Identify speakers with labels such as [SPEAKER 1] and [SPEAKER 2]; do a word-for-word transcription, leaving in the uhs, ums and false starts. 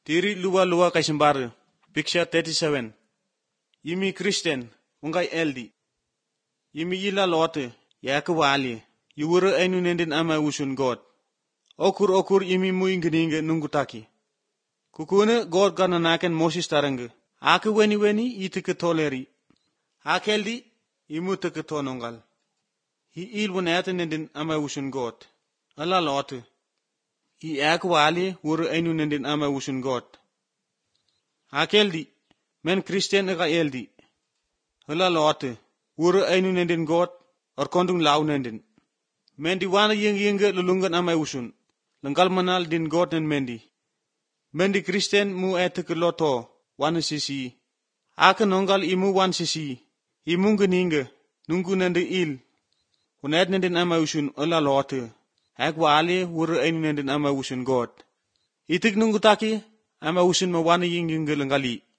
[SPEAKER 1] Tiri luwa-luwa kay sembara. Picture thirty-seven. Yimi Christian, ungai eldi. Yimi yila lote, yaka wali. Yuwura ainu nendin ama usun God. Okur okur yimi muingeninge nungutaki. Kukune God gana naken Moses taranga. Ake weni weni itike toleri. Akeldi imu teke tonongal. Hi il wanete nendin ama usun God. Ala lote. I ake wali wura ainu nendin ama usun God. Akeldi men Christian ega eldi. Ala lote. Wura ainu nendin God or kondung lau nendin. Mendi wana yeng yenge lulungan ama usun. Lengkal manal din God nen mendi. Mendi Christian mu eteke loto wana sisi. Ake nongal imu wan sisi. Imu geninge nunggu nende il. Unet nendin ama usun ala lote. Ek wali wura ainu nendin ama usun God. Itik nunggu taki ama usun ma wana yeng yenge lengali.